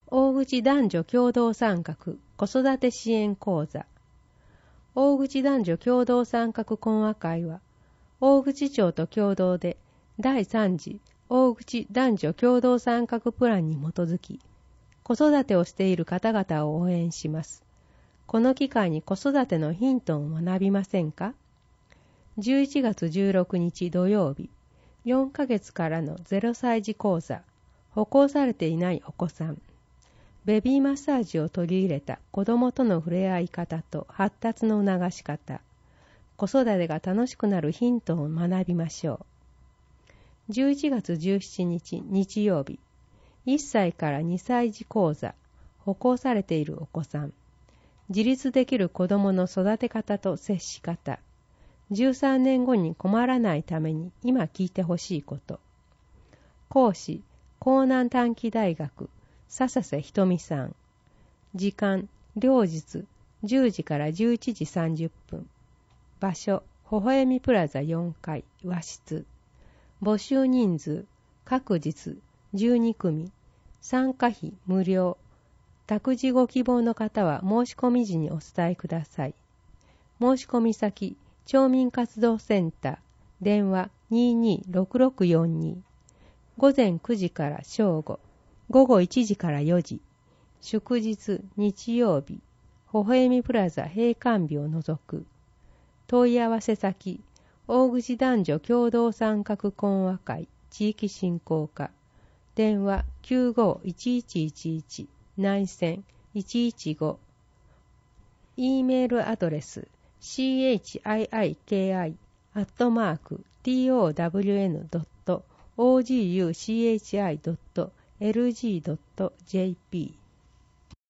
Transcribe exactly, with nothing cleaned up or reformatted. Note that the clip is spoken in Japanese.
大口男女共同参画子育て支援講座。大口男女共同参画懇話会は、大口町と共同でだいさん次大口男女共同参画プランに基づき、子育てをしている方々を応援します。この機会に子育てのヒントを学びませんか？じゅういちがつじゅうろくにち土曜日、よんかげつからのゼロさい児講座、歩行されていないお子さん。ベビーマッサージを取り入れた子どもとの触れ合い方と発達の促し方、子育てが楽しくなるヒントを学びましょう。じゅういちがつじゅうしちにち日曜日、いっさいからにさい児講座、歩行されているお子さん。自立できる子どもの育て方と接し方。じゅうさんねんごに困らないために今聞いてほしいこと。講師、江南短期大学、笹瀬ひとみさん。時間、両日、じゅうじからじゅういちじさんじゅっぷん。場所、微笑みプラザよんかい、和室。募集人数、各日、じゅうにくみ。参加費、無料。託児ご希望の方は申し込み時にお伝えください。申し込み先、町民活動センター、電話にーにーろくろくよんに。午前くじから正午、午後いちじからよじ。祝日、日曜日、微笑みプラザ閉館日を除く。問い合わせ先、大口男女共同参画懇話会地域振興課。電話きゅうごいちいちいちいち、内線いちいちご。E メールアドレス シーエイチアイアイケーアイ アットマーク ティーオーダブリューエヌ ドット オージーユーシーエイチアイ ドット エルジー ドット ジェーピー